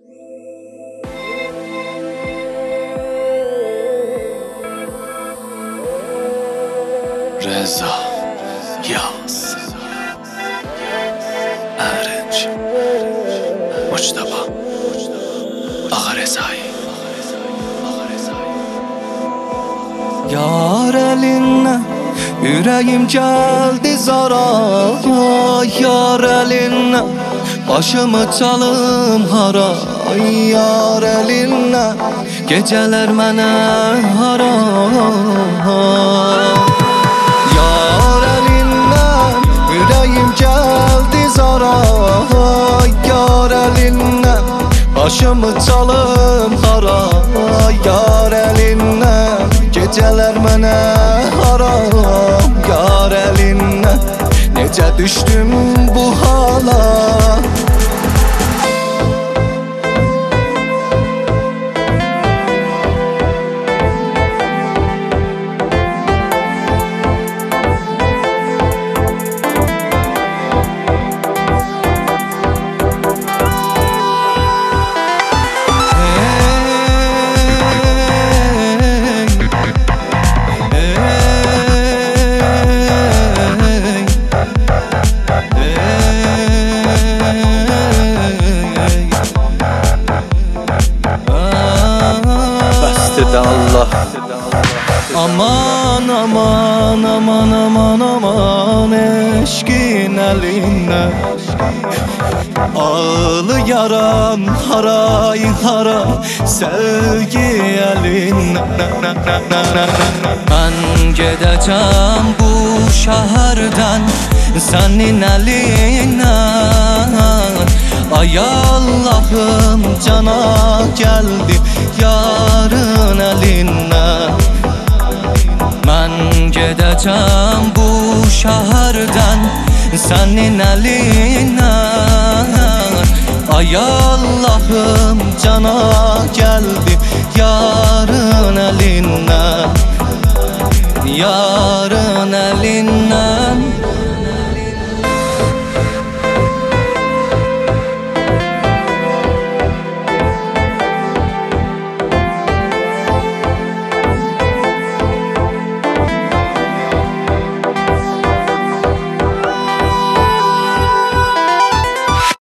Reza Yaz Erinç Muçtaba Ağa Rezai Yar elinle yüreğim geldi zara, yar elinle başımı çalım hara, yar elinle geceler mene haram. Yar elinle yüreğim geldi zara, yar elinle başımı çalım hara, yar elinle geceler mənə haram. Yar elinlə necə düşdüm bu hala. Allah. Aman aman aman aman aman eşkin eline ağlayaram haray haray sevgi eline. Ben gedeceğim bu şehirden senin eline. Ay Allah'ım cana geldim yarın eline. Ben gedeceğim bu şehirden senin eline. Ay Allah'ım cana geldim yarın eline. Yarın